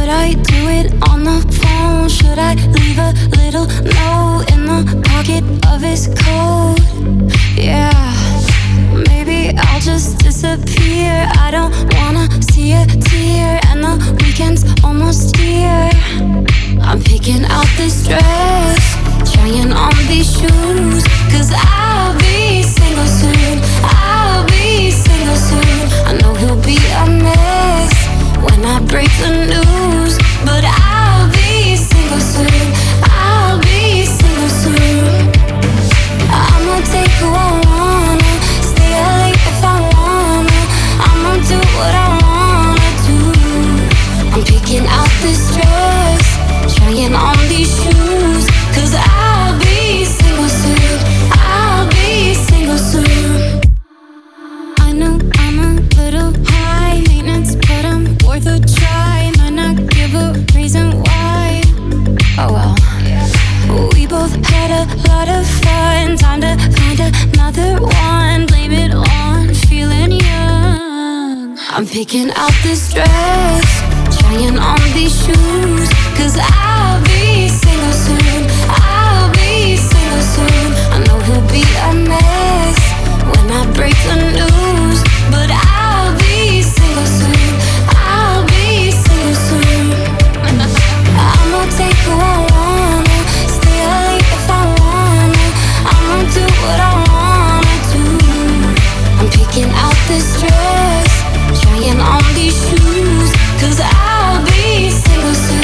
Should I do it on the phone? Should I leave a little note in the pocket of his coat? Yeah, maybe I'll just disappear. I don't wanna see a tear, and the weekend's almost here. I'm picking out this dress, trying on these shoes, 'cause I'll be single soon. I'll be single soon. I know he'll be a mess when I break the news, but I'll be single soon. I'll be single soon. I'ma take who I wanna, stay up late if I wanna. I'ma do what I wanna do. I'm picking out this dress, trying on these shoes, 'cause I'll be single soon. I'll be single soon. I know I'm a little high maintenance, but I'm worth a try. Might not give a reason why. Oh well. We both had a lot of fun. Time to find another one. Blame it on feeling young. I'm picking out this dress, trying on these shoes, 'cause I'll be single soon. I'll be single soon. I know he'll be a mess when I break the news, but I'll be single soon. I'll be single soon. I'ma take who I wanna, stay up late if I wanna. I'ma do what I wanna do. I'm picking out this dress, trying on these shoes, 'cause I'll be single soon.